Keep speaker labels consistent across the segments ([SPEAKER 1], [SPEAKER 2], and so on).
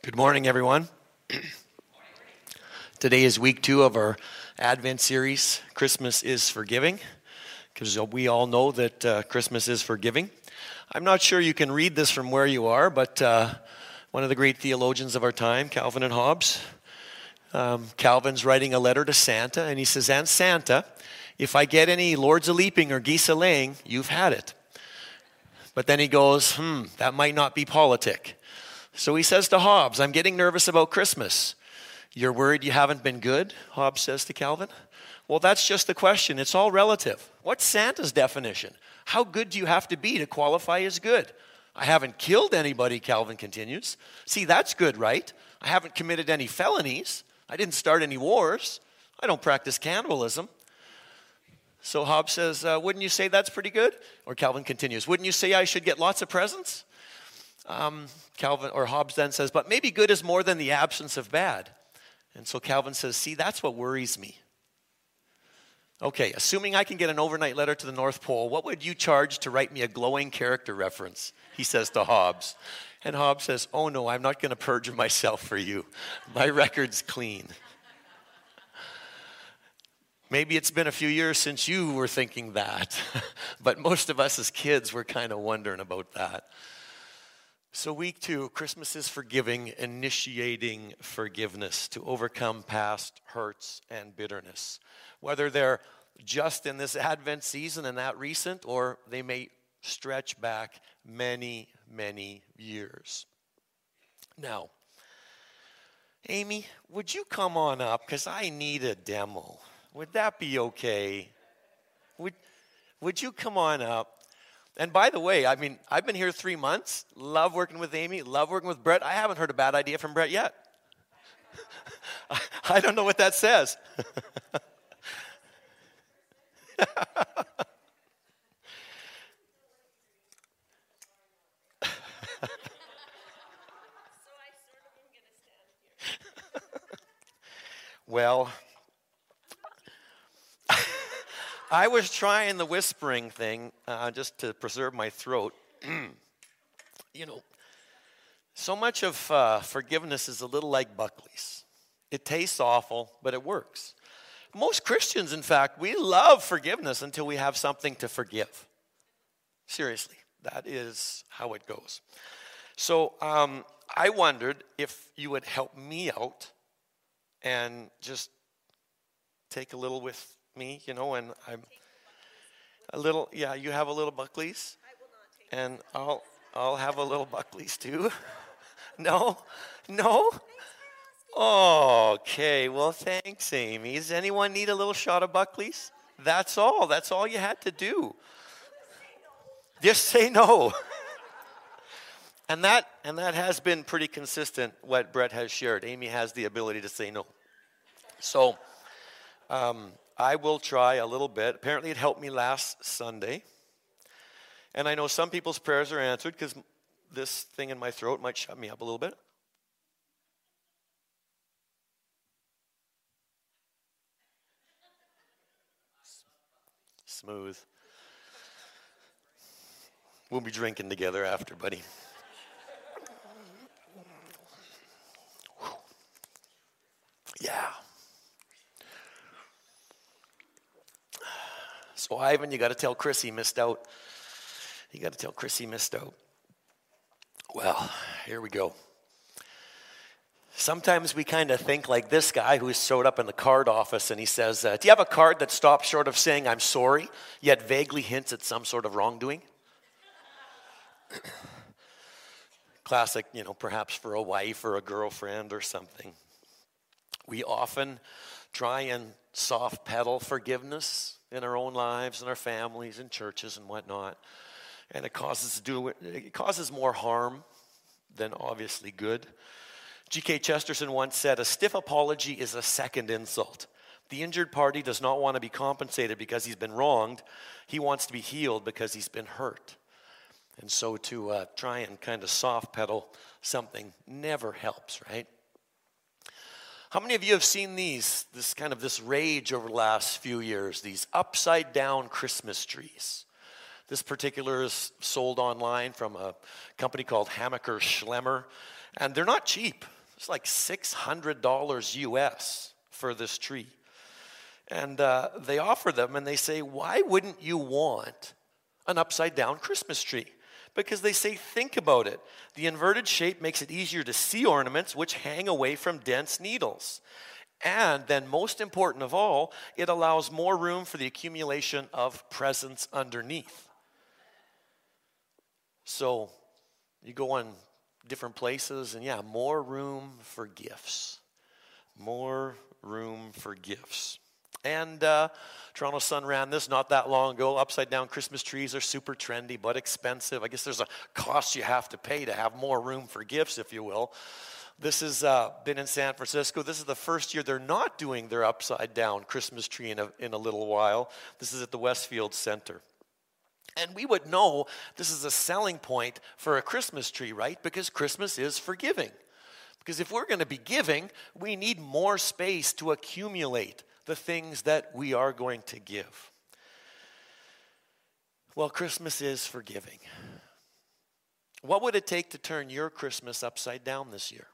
[SPEAKER 1] Good morning, everyone. Today is week 2 of our Advent series, Christmas is Forgiving, because we all know that Christmas is forgiving. I'm not sure you can read this from where you are, but one of the great theologians of our time, Calvin and Hobbes, Calvin's writing a letter to Santa, and he says, "And Santa, if I get any lords a-leaping or geese a-laying, you've had it." But then he goes, that might not be politic. So he says to Hobbes, "I'm getting nervous about Christmas." "You're worried you haven't been good?" Hobbes says to Calvin. "Well, that's just the question. It's all relative. What's Santa's definition? How good do you have to be to qualify as good?" "I haven't killed anybody," Calvin continues. "See, that's good, right? I haven't committed any felonies. I didn't start any wars. I don't practice cannibalism." So Hobbes says, "Wouldn't you say that's pretty good?" Or Calvin continues, "Wouldn't you say I should get lots of presents?" Hobbes then says, "But maybe good is more than the absence of bad." And so Calvin says, "See, that's what worries me." Okay, assuming I can get an overnight letter to the North Pole, what would you charge to write me a glowing character reference? He says to Hobbes. And Hobbes says, "Oh no, I'm not going to perjure myself for you. My record's clean." Maybe it's been a few years since you were thinking that, but most of us as kids were kind of wondering about that. So week 2, Christmas is forgiving, initiating forgiveness to overcome past hurts and bitterness. Whether they're just in this Advent season and that recent, or they may stretch back many, many years. Now, Amy, would you come on up? Because I need a demo. Would that be okay? Would you come on up? And by the way, I've been here 3 months. Love working with Amy. Love working with Brett. I haven't heard a bad idea from Brett yet. I don't know what that says. Well, I was trying the whispering thing just to preserve my throat. So much of forgiveness is a little like Buckley's. It tastes awful, but it works. Most Christians, in fact, we love forgiveness until we have something to forgive. Seriously, that is how it goes. So I wondered if you would help me out and just take a little with me, and I'm a little, you have a little Buckley's, and I'll have a little Buckley's too. No? Okay, well, thanks, Amy. Does anyone need a little shot of Buckley's? That's all you had to do. Just say no. And that has been pretty consistent, what Brett has shared. Amy has the ability to say no. So, I will try a little bit. Apparently it helped me last Sunday. And I know some people's prayers are answered because this thing in my throat might shut me up a little bit. Smooth. We'll be drinking together after, buddy. Yeah. So Ivan, you got to tell Chris he missed out. Well, here we go. Sometimes we kind of think like this guy who showed up in the card office and he says, "Do you have a card that stops short of saying I'm sorry, yet vaguely hints at some sort of wrongdoing?" Classic, perhaps for a wife or a girlfriend or something. We often try and soft pedal forgiveness in our own lives and our families and churches and whatnot. And it causes more harm than obviously good. G.K. Chesterton once said, "A stiff apology is a second insult. The injured party does not want to be compensated because he's been wronged. He wants to be healed because he's been hurt." And so to try and kind of soft pedal something never helps, right? How many of you have seen this rage over the last few years, these upside down Christmas trees? This particular is sold online from a company called Hammacher Schlemmer, and they're not cheap. It's like $600 US for this tree. And they offer them, and they say, why wouldn't you want an upside-down Christmas tree? Because they say, think about it. The inverted shape makes it easier to see ornaments which hang away from dense needles. And then most important of all, it allows more room for the accumulation of presents underneath. So you go on different places, and more room for gifts. More room for gifts. And Toronto Sun ran this not that long ago. Upside-down Christmas trees are super trendy but expensive. I guess there's a cost you have to pay to have more room for gifts, if you will. This has been in San Francisco. This is the first year they're not doing their upside-down Christmas tree in a little while. This is at the Westfield Center. And we would know this is a selling point for a Christmas tree, right? Because Christmas is forgiving. Because if we're going to be giving, we need more space to accumulate the things that we are going to give. Well, Christmas is forgiving. What would it take to turn your Christmas upside down this year?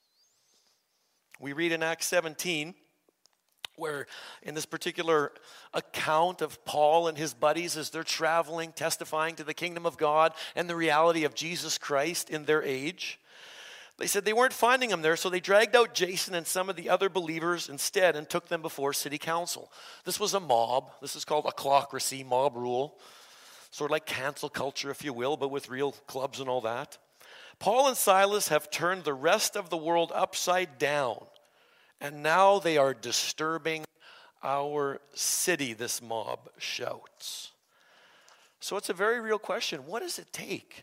[SPEAKER 1] We read in Acts 17, where in this particular account of Paul and his buddies as they're traveling, testifying to the kingdom of God and the reality of Jesus Christ in their age, they said they weren't finding him there, so they dragged out Jason and some of the other believers instead and took them before city council. This was a mob. This is called ochlocracy, mob rule. Sort of like cancel culture, if you will, but with real clubs and all that. Paul and Silas have turned the rest of the world upside down, and now they are disturbing our city, this mob shouts. So it's a very real question. What does it take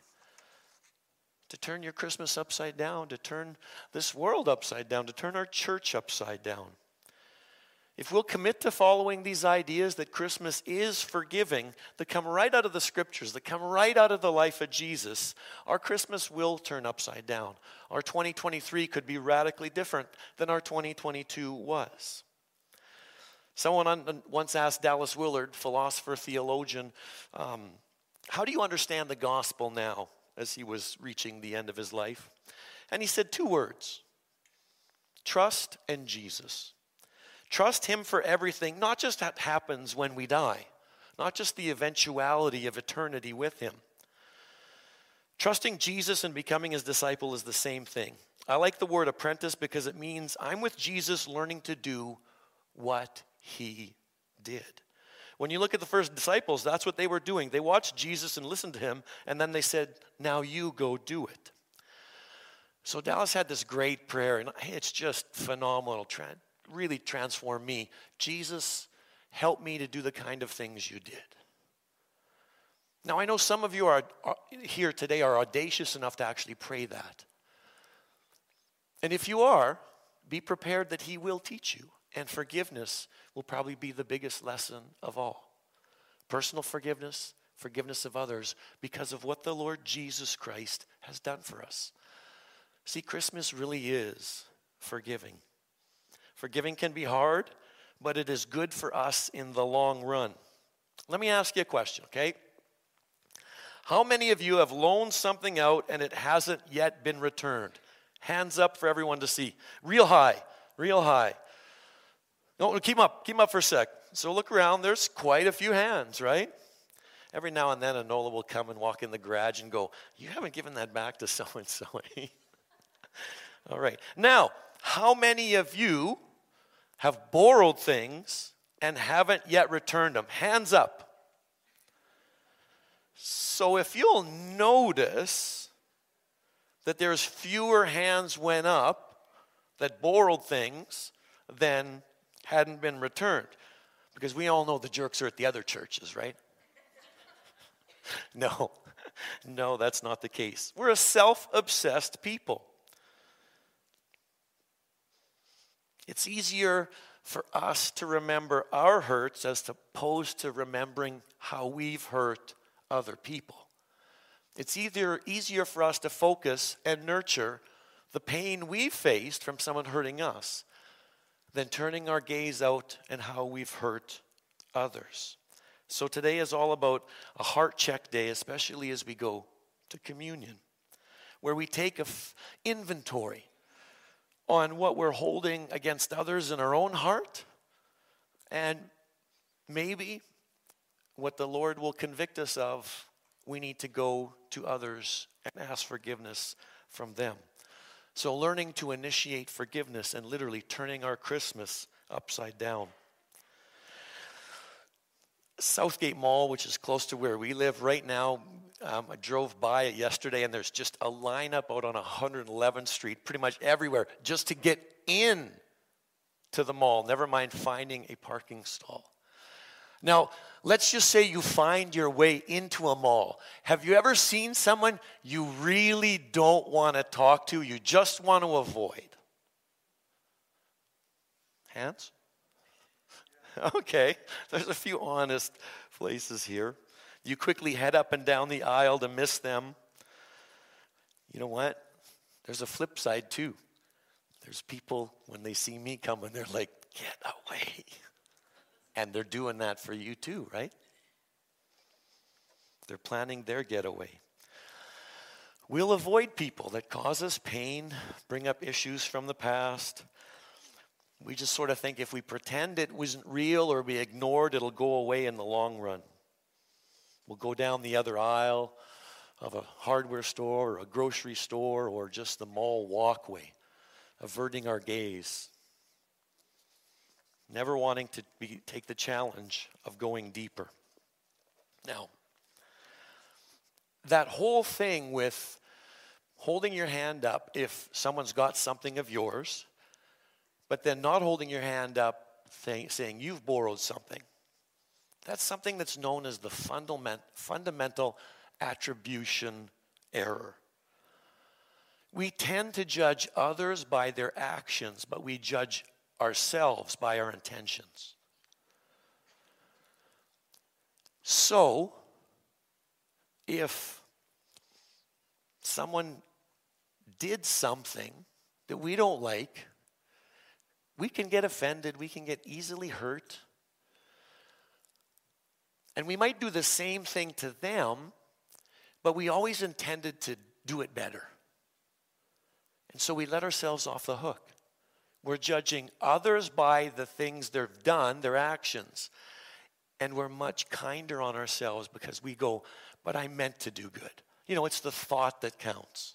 [SPEAKER 1] to turn your Christmas upside down, to turn this world upside down, to turn our church upside down? If we'll commit to following these ideas that Christmas is forgiving, that come right out of the scriptures, that come right out of the life of Jesus, our Christmas will turn upside down. Our 2023 could be radically different than our 2022 was. Someone once asked Dallas Willard, philosopher, theologian, how do you understand the gospel now, as he was reaching the end of his life? And he said 2 words: trust and Jesus. Trust him for everything, not just what happens when we die, not just the eventuality of eternity with him. Trusting Jesus and becoming his disciple is the same thing. I like the word apprentice because it means I'm with Jesus learning to do what he did. When you look at the first disciples, that's what they were doing. They watched Jesus and listened to him, and then they said, now you go do it. So Dallas had this great prayer, and it's just phenomenal. Really transformed me. Jesus, help me to do the kind of things you did. Now, I know some of you are here today are audacious enough to actually pray that. And if you are, be prepared that he will teach you. And forgiveness will probably be the biggest lesson of all. Personal forgiveness, forgiveness of others, because of what the Lord Jesus Christ has done for us. See, Christmas really is forgiving. Forgiving can be hard, but it is good for us in the long run. Let me ask you a question, okay? How many of you have loaned something out and it hasn't yet been returned? Hands up for everyone to see. Real high, real high. No, keep up for a sec. So look around, there's quite a few hands, right? Every now and then Anola will come and walk in the garage and go, you haven't given that back to so-and-so. All right. Now, how many of you have borrowed things and haven't yet returned them? Hands up. So if you'll notice that there's fewer hands went up that borrowed things than hadn't been returned. Because we all know the jerks are at the other churches, right? No, that's not the case. We're a self-obsessed people. It's easier for us to remember our hurts as opposed to remembering how we've hurt other people. It's easier for us to focus and nurture the pain we've faced from someone hurting us than turning our gaze out and how we've hurt others. So today is all about a heart check day, especially as we go to communion, where we take an inventory on what we're holding against others in our own heart, and maybe what the Lord will convict us of, we need to go to others and ask forgiveness from them. So learning to initiate forgiveness and literally turning our Christmas upside down. Southgate Mall, which is close to where we live right now, I drove by it yesterday, and there's just a lineup out on 111th Street, pretty much everywhere, just to get in to the mall, never mind finding a parking stall. Now, let's just say you find your way into a mall. Have you ever seen someone you really don't want to talk to, you just want to avoid? Hands? Okay, there's a few honest places here. You quickly head up and down the aisle to miss them. You know what? There's a flip side too. There's people, when they see me coming, they're like, get away. And they're doing that for you too, right? They're planning their getaway. We'll avoid people that cause us pain, bring up issues from the past. We just sort of think if we pretend it wasn't real or we ignored, it'll go away in the long run. We'll go down the other aisle of a hardware store or a grocery store or just the mall walkway, averting our gaze, never wanting to take the challenge of going deeper. Now, that whole thing with holding your hand up if someone's got something of yours, but then not holding your hand up saying you've borrowed something, that's something that's known as the fundamental attribution error. We tend to judge others by their actions, but we judge ourselves by our intentions. So, if someone did something that we don't like, we can get offended, we can get easily hurt, and we might do the same thing to them, but we always intended to do it better. And so we let ourselves off the hook. We're judging others by the things they've done, their actions. And we're much kinder on ourselves because we go, but I meant to do good. You know, it's the thought that counts.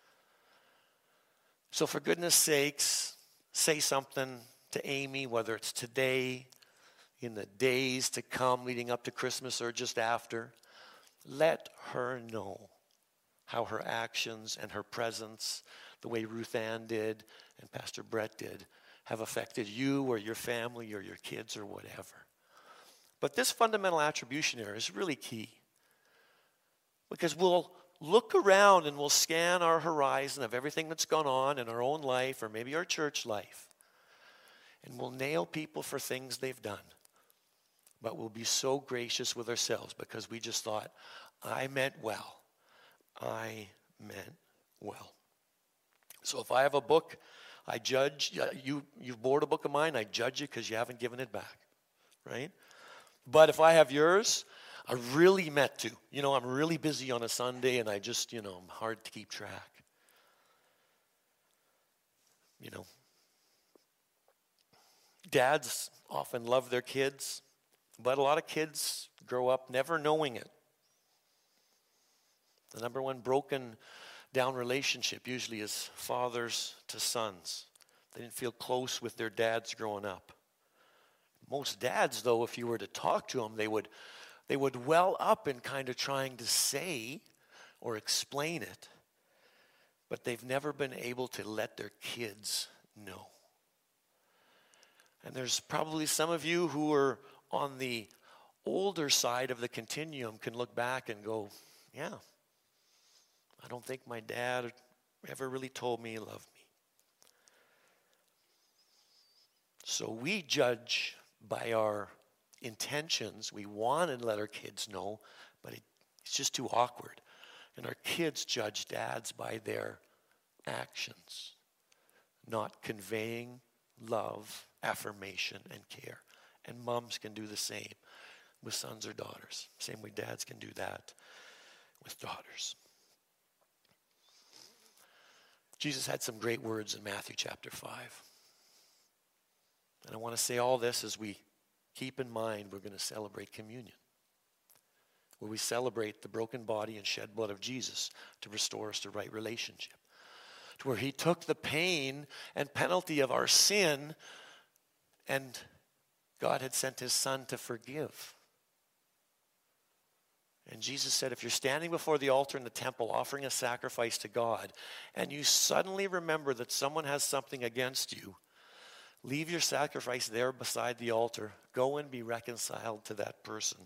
[SPEAKER 1] So for goodness sakes, say something to Amy, whether it's today, in the days to come leading up to Christmas or just after. Let her know how her actions and her presence, the way Ruth Ann did and Pastor Brett did, have affected you or your family or your kids or whatever. But this fundamental attribution error is really key, because we'll look around and we'll scan our horizon of everything that's gone on in our own life or maybe our church life, and we'll nail people for things they've done. But we'll be so gracious with ourselves because we just thought, I meant well. I meant well. So if I have a book, I judge. You've borrowed a book of mine, I judge you because you haven't given it back, right? But if I have yours, I really meant to. You know, I'm really busy on a Sunday and I just, I'm hard to keep track. You know, dads often love their kids, but a lot of kids grow up never knowing it. The number one broken down relationship usually is fathers to sons. They didn't feel close with their dads growing up. Most dads, though, if you were to talk to them, they would well up in kind of trying to say or explain it, but they've never been able to let their kids know. And there's probably some of you who are on the older side of the continuum can look back and go, yeah, I don't think my dad ever really told me he loved me. So we judge by our intentions. We want to let our kids know, but it's just too awkward. And our kids judge dads by their actions, not conveying love, affirmation, and care. And moms can do the same. with sons or daughters. Same way dads can do that with daughters. Jesus had some great words in Matthew chapter 5. And I want to say all this as we keep in mind we're going to celebrate communion, where we celebrate the broken body and shed blood of Jesus to restore us to right relationship, to where he took the pain and penalty of our sin, and God had sent his son to forgive. And Jesus said, if you're standing before the altar in the temple offering a sacrifice to God, and you suddenly remember that someone has something against you, leave your sacrifice there beside the altar. Go and be reconciled to that person.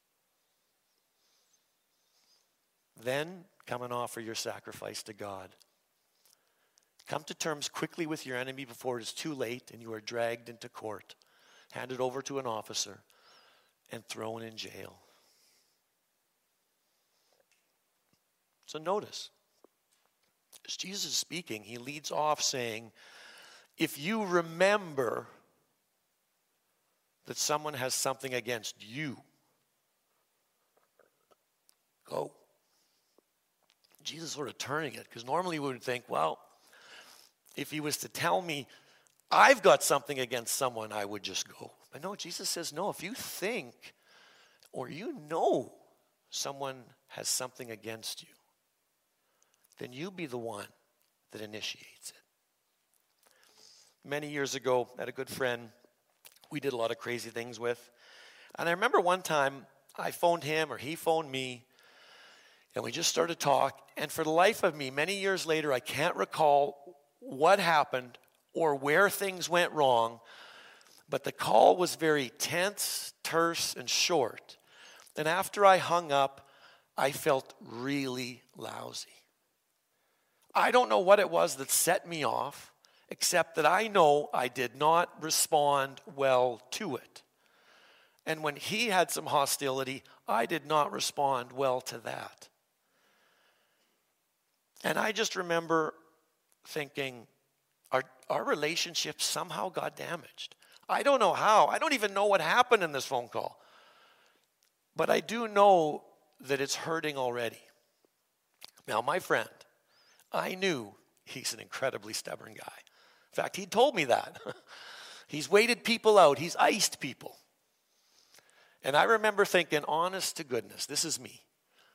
[SPEAKER 1] Then come and offer your sacrifice to God. Come to terms quickly with your enemy before it is too late and you are dragged into court, handed over to an officer, and thrown in jail. So notice, as Jesus is speaking, he leads off saying, if you remember that someone has something against you, go. Jesus sort of turning it, because normally we would think, well, if he was to tell me I've got something against someone, I would just go. But no, Jesus says, no, if you think or you know someone has something against you, then you be the one that initiates it. Many years ago, I had a good friend we did a lot of crazy things with. And I remember one time I phoned him or he phoned me, and we just started to talk. And for the life of me, many years later, I can't recall what happened or where things went wrong, but the call was very tense, terse, and short. And after I hung up, I felt really lousy. I don't know what it was that set me off, except that I know I did not respond well to it. And when he had some hostility, I did not respond well to that. And I just remember thinking, our relationship somehow got damaged. I don't know how. I don't even know what happened in this phone call. But I do know that it's hurting already. Now, my friend, I knew he's an incredibly stubborn guy. In fact, he told me that. He's waited people out. He's iced people. And I remember thinking, honest to goodness, this is me.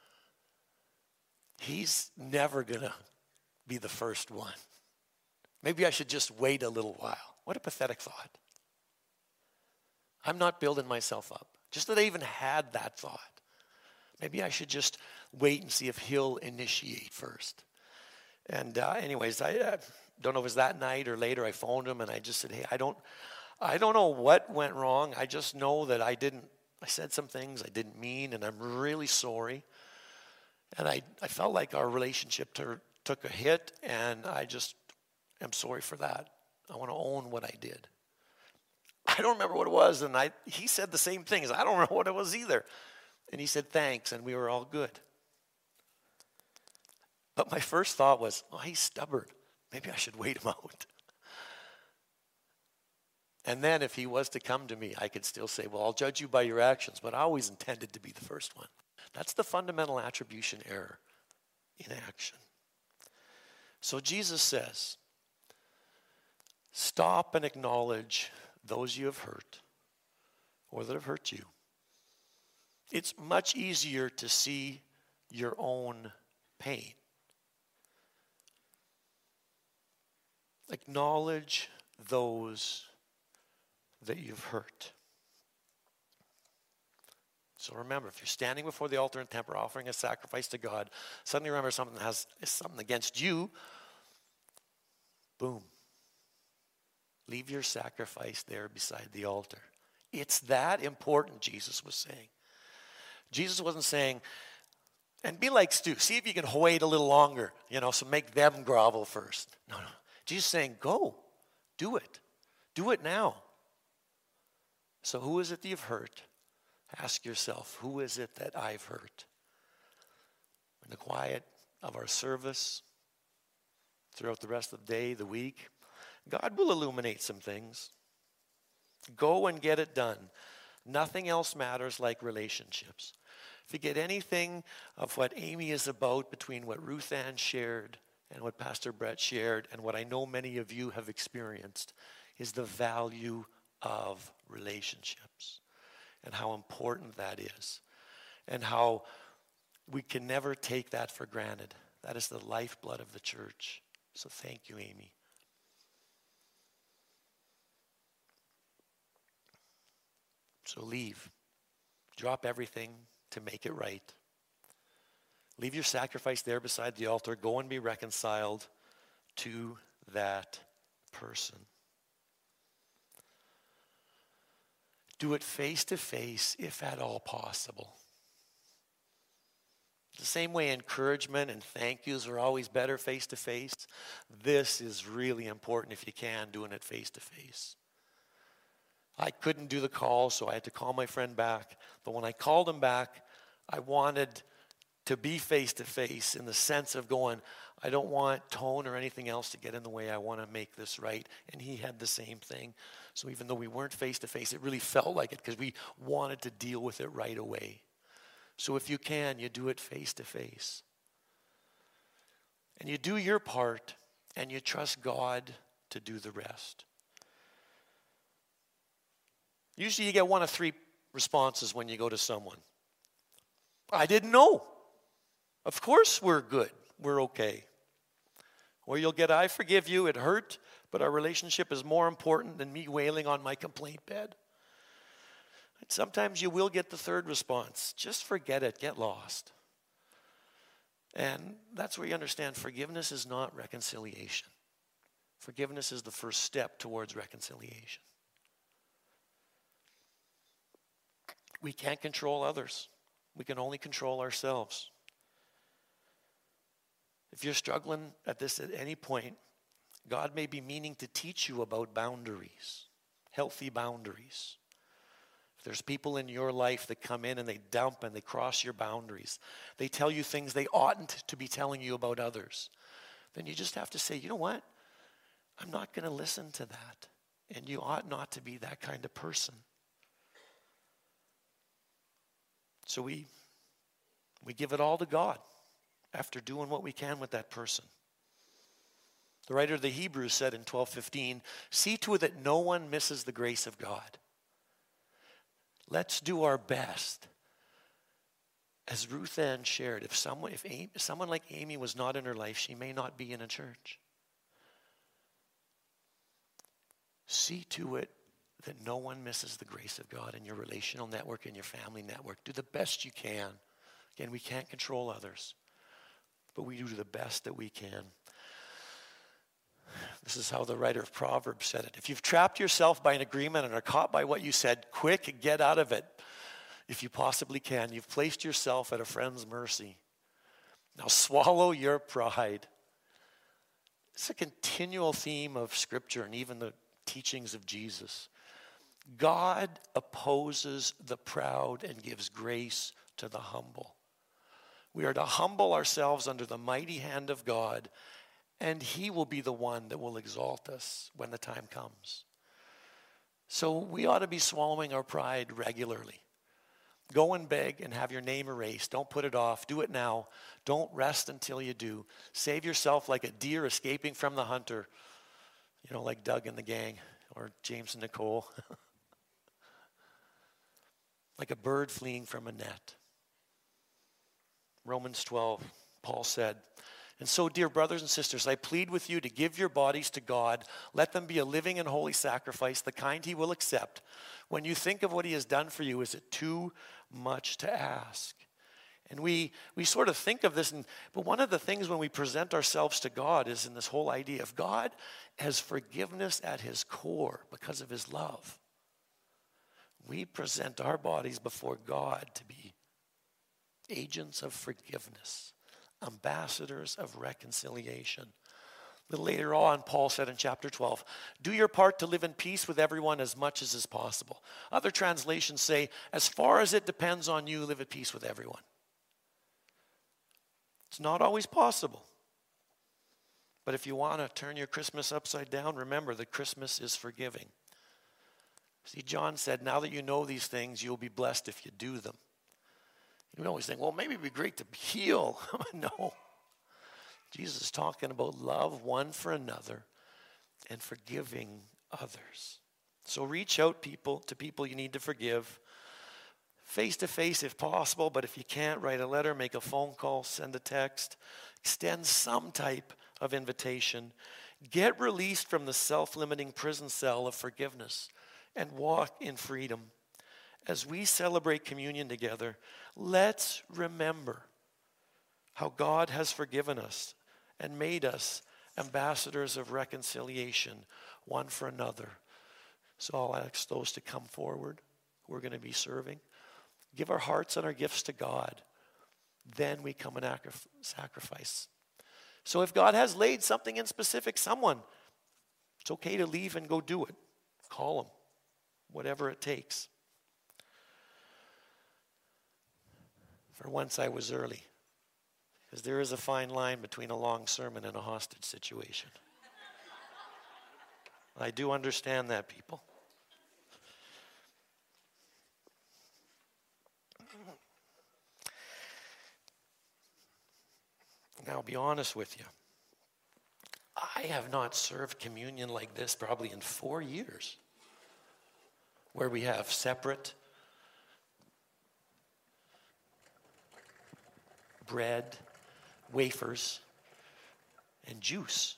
[SPEAKER 1] He's never going to be the first one. Maybe I should just wait a little while. What a pathetic thought. I'm not building myself up. Just that I even had that thought. Maybe I should just wait and see if he'll initiate first. And anyways, I don't know if it was that night or later, I phoned him and I just said, hey, I don't know what went wrong. I just know that I said some things I didn't mean, and I'm really sorry. And I felt like our relationship took a hit, and I just am sorry for that. I want to own what I did. I don't remember what it was, and he said the same thing. I don't remember what it was either. And he said thanks, and we were all good. But my first thought was, oh, he's stubborn. Maybe I should wait him out. And then if he was to come to me, I could still say, well, I'll judge you by your actions, but I always intended to be the first one. That's the fundamental attribution error in action. So Jesus says, stop and acknowledge those you have hurt or that have hurt you. It's much easier to see your own pain. Acknowledge those that you've hurt. So remember, if you're standing before the altar in temple offering a sacrifice to God, suddenly remember something has something against you, boom. Leave your sacrifice there beside the altar. It's that important, Jesus was saying. Jesus wasn't saying, and be like Stu, see if you can wait a little longer, so make them grovel first. No. Jesus is saying, go, do it. Do it now. So who is it that you've hurt? Ask yourself, who is it that I've hurt? In the quiet of our service, throughout the rest of the day, the week, God will illuminate some things. Go and get it done. Nothing else matters like relationships. If you get anything of what Amy is about between what Ruth Ann shared and what Pastor Brett shared and what I know many of you have experienced, is the value of relationships and how important that is and how we can never take that for granted. That is the lifeblood of the church. So thank you, Amy. So leave. Drop everything to make it right. Leave your sacrifice there beside the altar. Go and be reconciled to that person. Do it face to face, if at all possible. The same way encouragement and thank yous are always better face to face, this is really important if you can, doing it face to face. I couldn't do the call, so I had to call my friend back. But when I called him back, I wanted to be face to face in the sense of going, I don't want tone or anything else to get in the way. I want to make this right. And he had the same thing. So even though we weren't face to face, it really felt like it because we wanted to deal with it right away. So if you can, you do it face to face. And you do your part and you trust God to do the rest. Usually you get one of three responses when you go to someone. I didn't know. Of course we're good. We're okay. Or you'll get, I forgive you, it hurt, but our relationship is more important than me wailing on my complaint bed. And sometimes you will get the third response. Just forget it, get lost. And that's where you understand forgiveness is not reconciliation. Forgiveness is the first step towards reconciliation. We can't control others. We can only control ourselves. If you're struggling at this at any point, God may be meaning to teach you about boundaries, healthy boundaries. If there's people in your life that come in and they dump and they cross your boundaries, they tell you things they oughtn't to be telling you about others, then you just have to say, you know what? I'm not going to listen to that. And you ought not to be that kind of person. So we give it all to God after doing what we can with that person. The writer of the Hebrews said in 12:15, see to it that no one misses the grace of God. Let's do our best. As Ruth Ann shared, if someone like Amy was not in her life, she may not be in a church. See to it that no one misses the grace of God in your relational network, in your family network. Do the best you can. Again, we can't control others, but we do the best that we can. This is how the writer of Proverbs said it. If you've trapped yourself by an agreement and are caught by what you said, quick, get out of it. If you possibly can, you've placed yourself at a friend's mercy. Now swallow your pride. It's a continual theme of Scripture and even the teachings of Jesus. God opposes the proud and gives grace to the humble. We are to humble ourselves under the mighty hand of God, and He will be the one that will exalt us when the time comes. So we ought to be swallowing our pride regularly. Go and beg and have your name erased. Don't put it off. Do it now. Don't rest until you do. Save yourself like a deer escaping from the hunter. You know, like Doug and the gang or James and Nicole. Like a bird fleeing from a net. Romans 12, Paul said, and so, dear brothers and sisters, I plead with you to give your bodies to God. Let them be a living and holy sacrifice, the kind He will accept. When you think of what He has done for you, is it too much to ask? And we sort of think of this, but one of the things when we present ourselves to God is in this whole idea of God has forgiveness at His core because of His love. We present our bodies before God to be agents of forgiveness, ambassadors of reconciliation. A little later on, Paul said in chapter 12, do your part to live in peace with everyone as much as is possible. Other translations say, as far as it depends on you, live at peace with everyone. It's not always possible. But if you want to turn your Christmas upside down, remember that Christmas is forgiving. See, John said, now that you know these things, you'll be blessed if you do them. You always think, well, maybe it'd be great to heal. No. Jesus is talking about love one for another and forgiving others. So reach out to people you need to forgive, face to face if possible, but if you can't, write a letter, make a phone call, send a text, extend some type of invitation. Get released from the self-limiting prison cell of forgiveness and walk in freedom. As we celebrate communion together, let's remember how God has forgiven us and made us ambassadors of reconciliation one for another. So I'll ask those to come forward. We're going to be serving. Give our hearts and our gifts to God. Then we come and sacrifice. So if God has laid something in specific someone, it's okay to leave and go do it. Call them, whatever it takes. For once I was early, because there is a fine line between a long sermon and a hostage situation. I do understand that, people. Now, I'll be honest with you. I have not served communion like this probably in 4 years, where we have separate bread, wafers, and juice.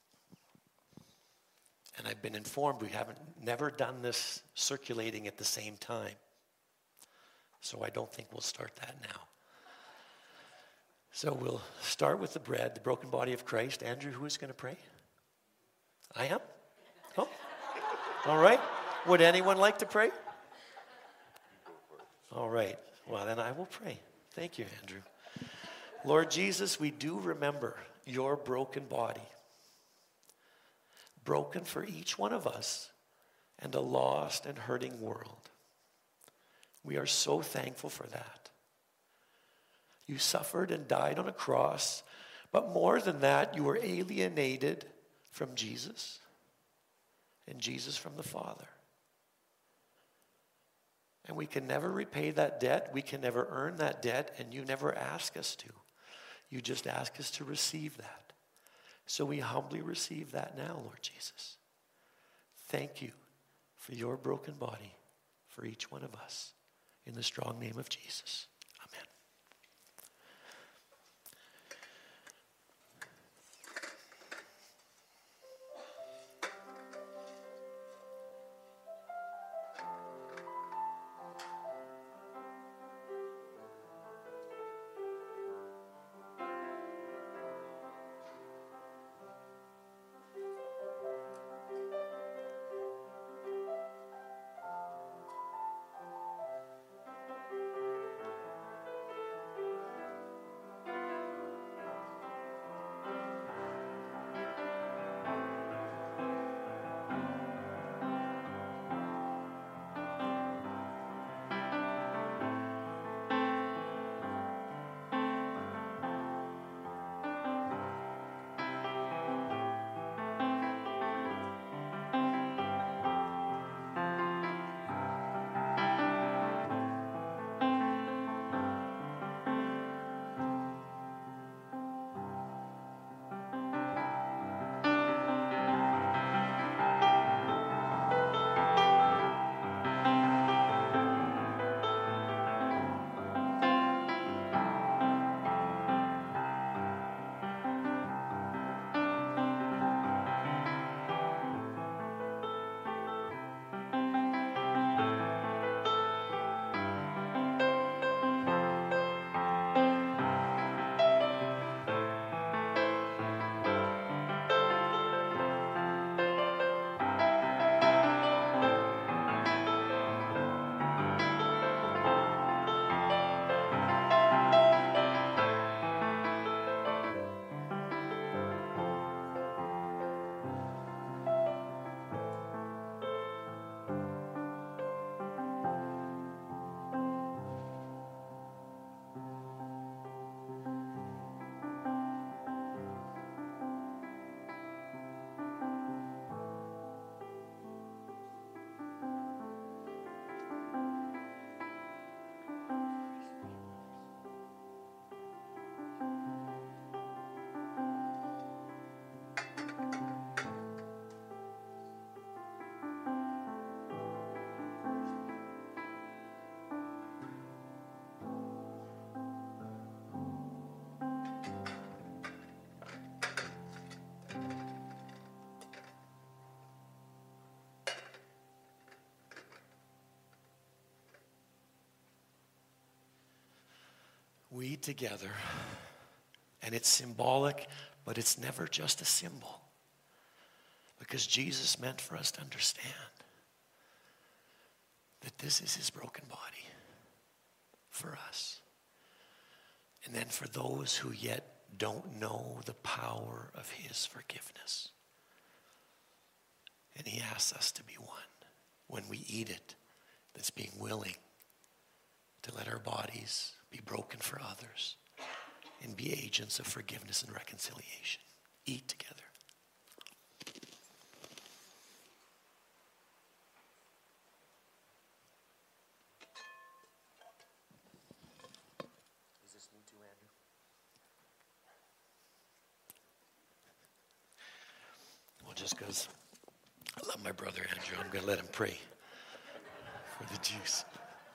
[SPEAKER 1] And I've been informed we never done this circulating at the same time. So I don't think we'll start that now. So we'll start with the bread, the broken body of Christ. Andrew, who is going to pray? I am? Oh, all right. Would anyone like to pray? All right. Well, then I will pray. Thank you, Andrew. Lord Jesus, we do remember your broken body, broken for each one of us and a lost and hurting world. We are so thankful for that. You suffered and died on a cross, but more than that, you were alienated from Jesus and Jesus from the Father. And we can never repay that debt. We can never earn that debt, and you never ask us to. You just ask us to receive that. So we humbly receive that now, Lord Jesus. Thank you for your broken body for each one of us. In the strong name of Jesus. Amen. eat together. And it's symbolic, but it's never just a symbol. Because Jesus meant for us to understand that this is his broken body for us. And then for those who yet don't know the power of his forgiveness. And he asks us to be one when we eat it, that's being willing to let our bodies be broken for others and be agents of forgiveness and reconciliation. Eat together. Is this me too, Andrew? Well, just because I love my brother Andrew, I'm going to let him pray for the juice.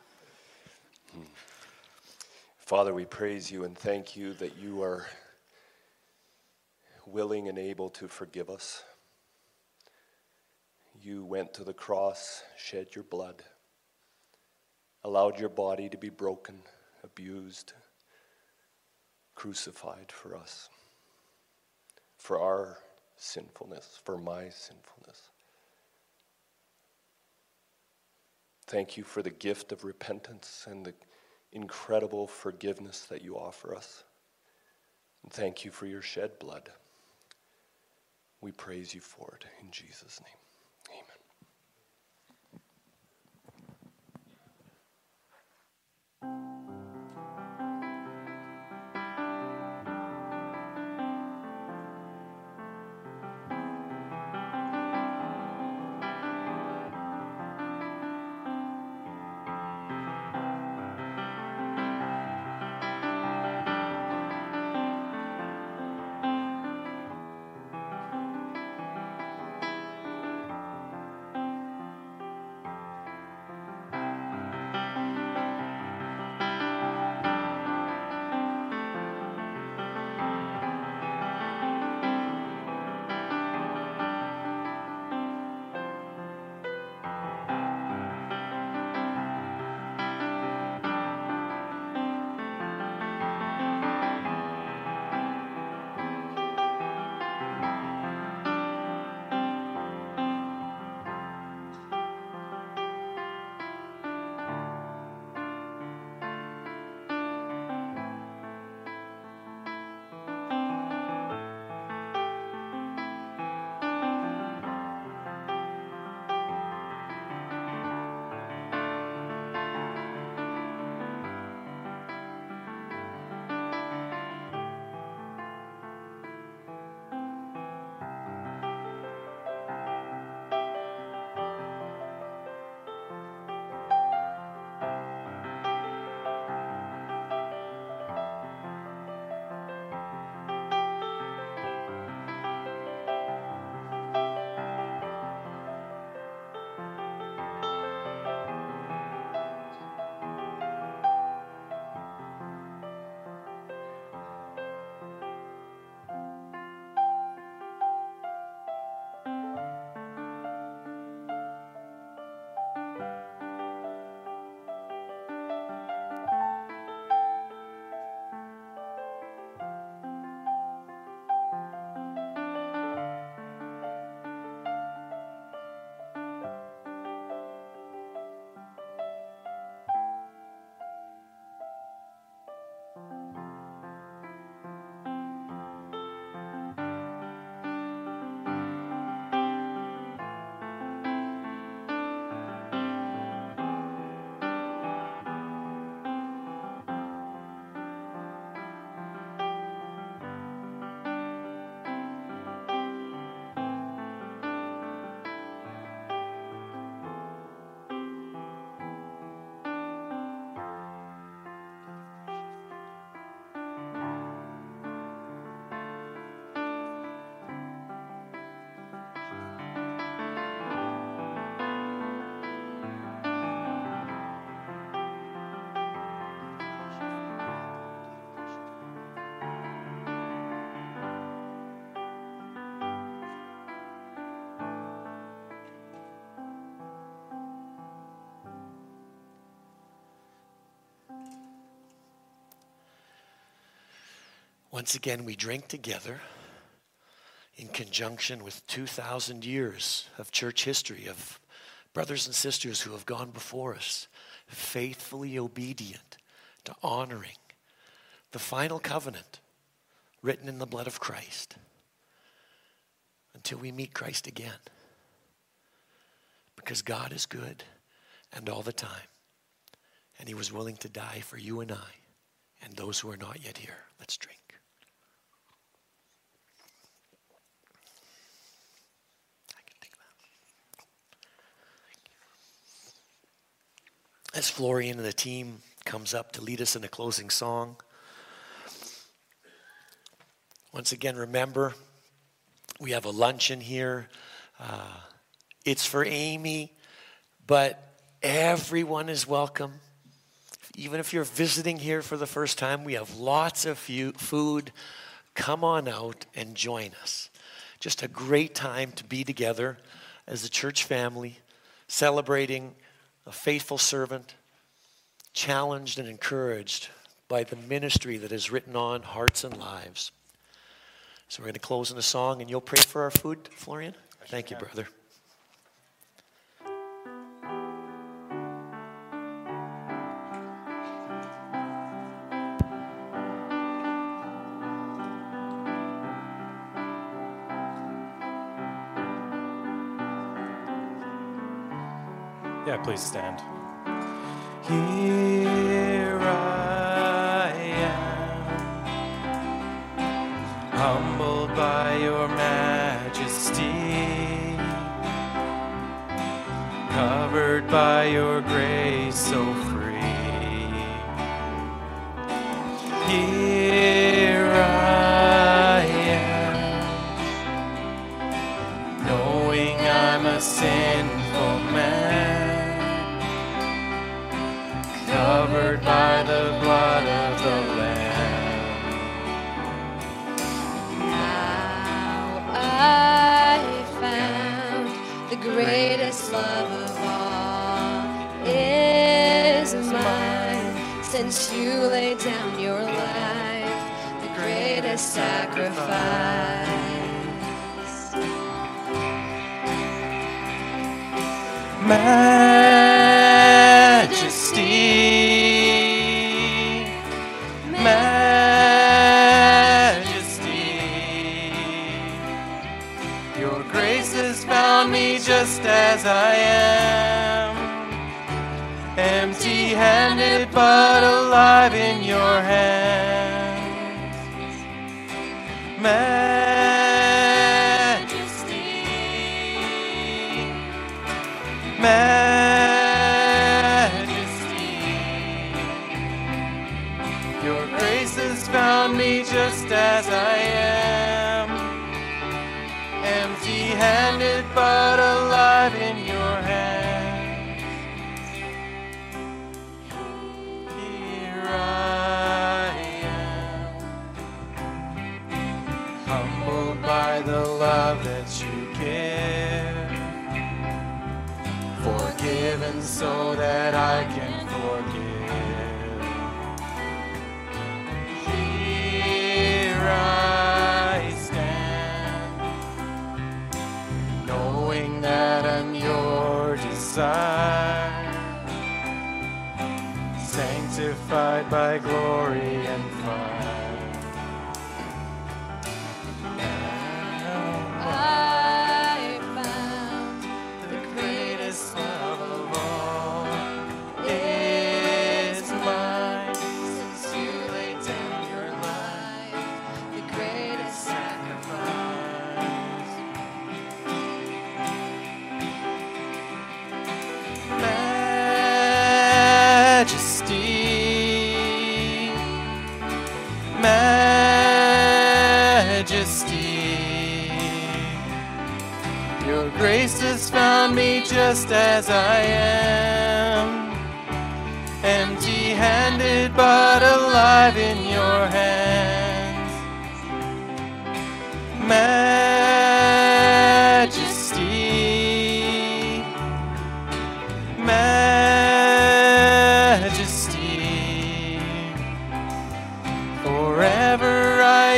[SPEAKER 2] Father, we praise you and thank you that you are willing and able to forgive us. You went to the cross, shed your blood, allowed your body to be broken, abused, crucified for us, for our sinfulness, for my sinfulness. Thank you for the gift of repentance and the incredible forgiveness that you offer us. And thank you for your shed blood. We praise you for it in Jesus' name. Amen.
[SPEAKER 1] Once again, we drink together in conjunction with 2,000 years of church history, of brothers and sisters who have gone before us, faithfully obedient to honoring the final covenant written in the blood of Christ until we meet Christ again. Because God is good and all the time. And he was willing to die for you and I and those who are not yet here. Let's drink. I can take that. As Florian and the team comes up to lead us in a closing song, once again, remember, we have a luncheon here. It's for Amy, but everyone is welcome. Even if you're visiting here for the first time, we have lots of food. Come on out and join us. Just a great time to be together as a church family, celebrating a faithful servant, challenged and encouraged by the ministry that is written on hearts and lives. So we're going to close in a song, and you'll pray for our food, Florian? Thank you, brother.
[SPEAKER 3] Yeah, please stand.
[SPEAKER 4] Here I am, humbled by your majesty, covered by your grace so free. Here I am, knowing I'm a sinful man, covered by the blood of the Lamb.
[SPEAKER 5] Now I found the greatest love of all is mine, since you laid down your life, the greatest sacrifice. Majesty, majesty, your grace has found me just as I am, empty-handed but alive in your hands. Majesty, majesty, your grace has found me just as I am, empty-handed but alive in your hands. Here I am, humbled by the love that you give, forgiven so that I can forgive. Here I stand, knowing that I'm your desire, sanctified by glory and fire. I found the greatest love of all is mine, since you laid down your life, the greatest sacrifice. Majesty, majesty, your grace has found me just as I am, empty-handed but alive in your hands. Majesty, majesty, forever I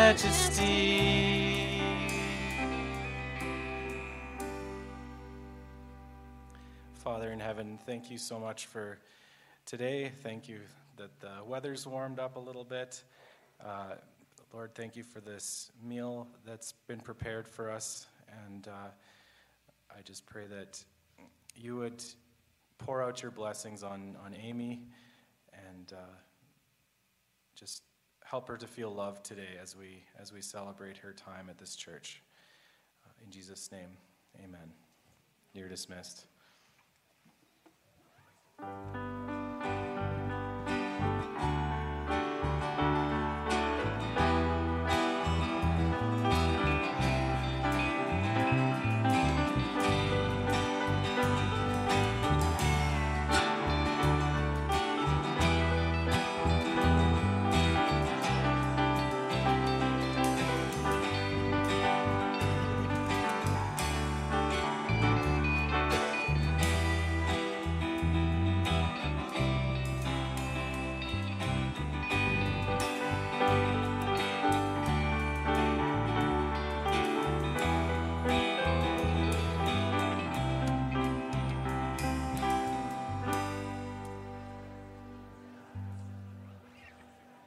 [SPEAKER 4] majesty.
[SPEAKER 3] Father in heaven, thank you so much for today. Thank you that the weather's warmed up a little bit. Lord, thank you for this meal that's been prepared for us. And I just pray that you would pour out your blessings on Amy and just help her to feel loved today as we celebrate her time at this church. In Jesus' name, amen. You're dismissed.